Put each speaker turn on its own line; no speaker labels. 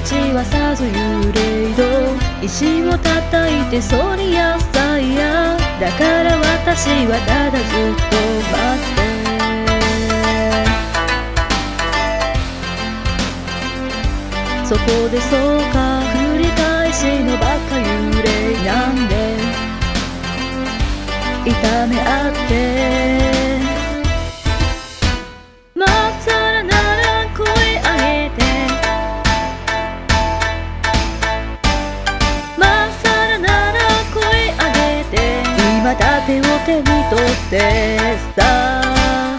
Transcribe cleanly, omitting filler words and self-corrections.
ちはさぞ幽霊ど石を叩いてそりやさいやだから私はただずっと待ってそこでそうか繰り返しのばっか幽霊なんで痛め合ってまっさらなら声上げてまっさらなら声上げて今だ手を手に取ってさ